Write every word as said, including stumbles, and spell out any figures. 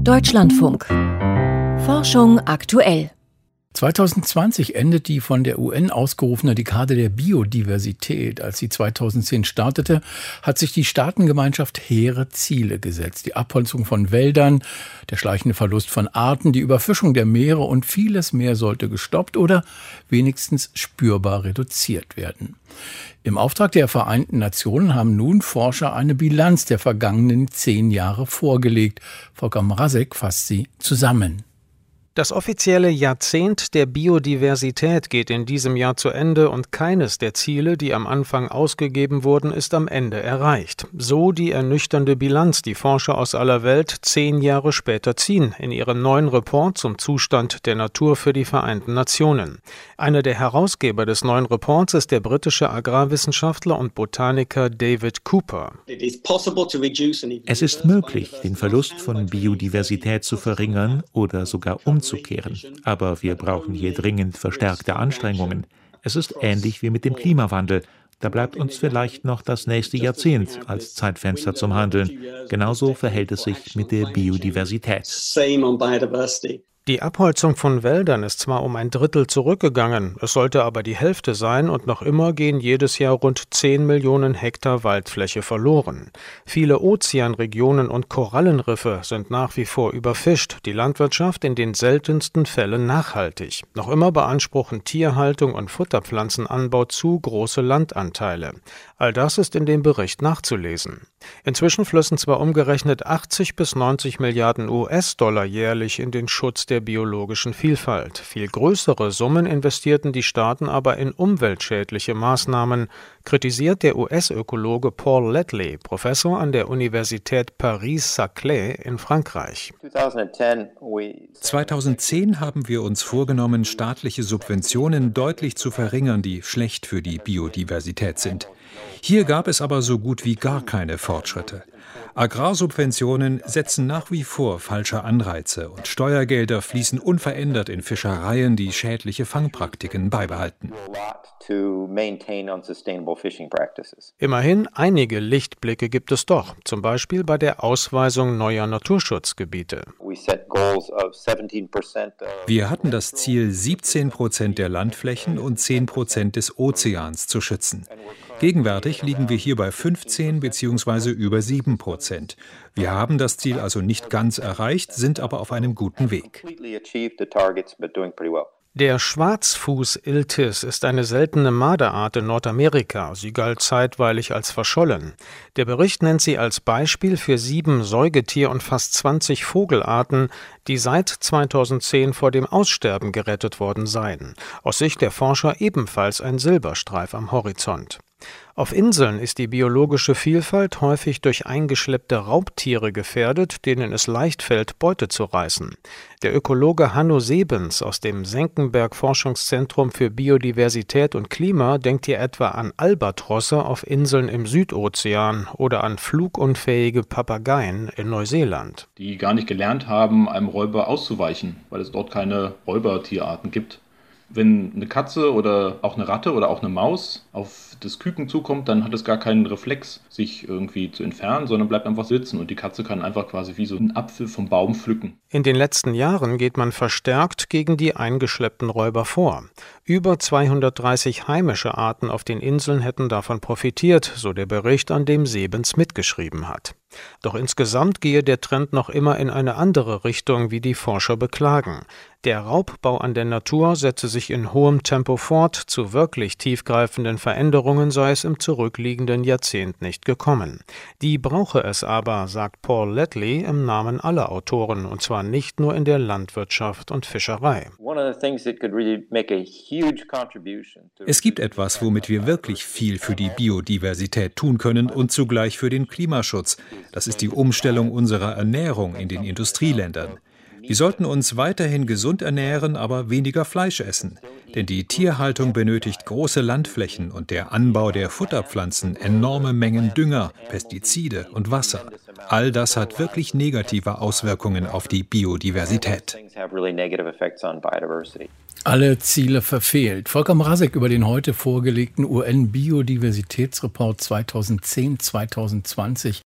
Deutschlandfunk. Forschung aktuell. zwanzig zwanzig endet die von der U N ausgerufene Dekade der Biodiversität. Als sie zweitausendzehn startete, hat sich die Staatengemeinschaft hehre Ziele gesetzt. Die Abholzung von Wäldern, der schleichende Verlust von Arten, die Überfischung der Meere und vieles mehr sollte gestoppt oder wenigstens spürbar reduziert werden. Im Auftrag der Vereinten Nationen haben nun Forscher eine Bilanz der vergangenen zehn Jahre vorgelegt. Volker Mrazek fasst sie zusammen. Das offizielle Jahrzehnt der Biodiversität geht in diesem Jahr zu Ende und keines der Ziele, die am Anfang ausgegeben wurden, ist am Ende erreicht. So die ernüchternde Bilanz, die Forscher aus aller Welt zehn Jahre später ziehen, in ihrem neuen Report zum Zustand der Natur für die Vereinten Nationen. Einer der Herausgeber des neuen Reports ist der britische Agrarwissenschaftler und Botaniker David Cooper. Es ist möglich, den Verlust von Biodiversität zu verringern oder sogar umzukehren. Aber wir brauchen hier dringend verstärkte Anstrengungen. Es ist ähnlich wie mit dem Klimawandel. Da bleibt uns vielleicht noch das nächste Jahrzehnt als Zeitfenster zum Handeln. Genauso verhält es sich mit der Biodiversität. Die Abholzung von Wäldern ist zwar um ein Drittel zurückgegangen, es sollte aber die Hälfte sein und noch immer gehen jedes Jahr rund zehn Millionen Hektar Waldfläche verloren. Viele Ozeanregionen und Korallenriffe sind nach wie vor überfischt, die Landwirtschaft in den seltensten Fällen nachhaltig. Noch immer beanspruchen Tierhaltung und Futterpflanzenanbau zu große Landanteile. All das ist in dem Bericht nachzulesen. Inzwischen flössen zwar umgerechnet achtzig bis neunzig Milliarden U S-Dollar jährlich in den Schutz der biologischen Vielfalt. Viel größere Summen investierten die Staaten aber in umweltschädliche Maßnahmen, kritisiert der U S-Ökologe Paul Ledley, Professor an der Universität Paris-Saclay in Frankreich. zweitausendzehn haben wir uns vorgenommen, staatliche Subventionen deutlich zu verringern, die schlecht für die Biodiversität sind. Hier gab es aber so gut wie gar keine Fortschritte. Agrarsubventionen setzen nach wie vor falsche Anreize und Steuergelder fließen unverändert in Fischereien, die schädliche Fangpraktiken beibehalten. Immerhin einige Lichtblicke gibt es doch, zum Beispiel bei der Ausweisung neuer Naturschutzgebiete. Wir hatten das Ziel, siebzehn Prozent der Landflächen und zehn Prozent des Ozeans zu schützen. Gegenwärtig liegen wir hier bei fünfzehn bzw. über sieben Prozent. Wir haben das Ziel also nicht ganz erreicht, sind aber auf einem guten Weg. Der Schwarzfuß-Iltis ist eine seltene Marderart in Nordamerika. Sie galt zeitweilig als verschollen. Der Bericht nennt sie als Beispiel für sieben Säugetier- und fast zwanzig Vogelarten, die seit zweitausendzehn vor dem Aussterben gerettet worden seien. Aus Sicht der Forscher ebenfalls ein Silberstreif am Horizont. Auf Inseln ist die biologische Vielfalt häufig durch eingeschleppte Raubtiere gefährdet, denen es leicht fällt, Beute zu reißen. Der Ökologe Hanno Sebens aus dem Senckenberg-Forschungszentrum für Biodiversität und Klima denkt hier etwa an Albatrosse auf Inseln im Südozean oder an flugunfähige Papageien in Neuseeland. Die gar nicht gelernt haben, einem Räuber auszuweichen, weil es dort keine Räubertierarten gibt. Wenn eine Katze oder auch eine Ratte oder auch eine Maus auf das Küken zukommt, dann hat es gar keinen Reflex, sich irgendwie zu entfernen, sondern bleibt einfach sitzen und die Katze kann einfach quasi wie so einen Apfel vom Baum pflücken. In den letzten Jahren geht man verstärkt gegen die eingeschleppten Räuber vor. Über zweihundertdreißig heimische Arten auf den Inseln hätten davon profitiert, so der Bericht, an dem Sebens mitgeschrieben hat. Doch insgesamt gehe der Trend noch immer in eine andere Richtung, wie die Forscher beklagen. Der Raubbau an der Natur setze sich in hohem Tempo fort, zu wirklich tiefgreifenden Veränderungen sei es im zurückliegenden Jahrzehnt nicht gekommen. Die brauche es aber, sagt Paul Ledley im Namen aller Autoren, und zwar nicht nur in der Landwirtschaft und Fischerei. Es gibt etwas, womit wir wirklich viel für die Biodiversität tun können und zugleich für den Klimaschutz. Das ist die Umstellung unserer Ernährung in den Industrieländern. Wir sollten uns weiterhin gesund ernähren, aber weniger Fleisch essen. Denn die Tierhaltung benötigt große Landflächen und der Anbau der Futterpflanzen enorme Mengen Dünger, Pestizide und Wasser. All das hat wirklich negative Auswirkungen auf die Biodiversität. Alle Ziele verfehlt. Volker Mrazek über den heute vorgelegten U N-Biodiversitätsreport zweitausendzehn zweitausendzwanzig.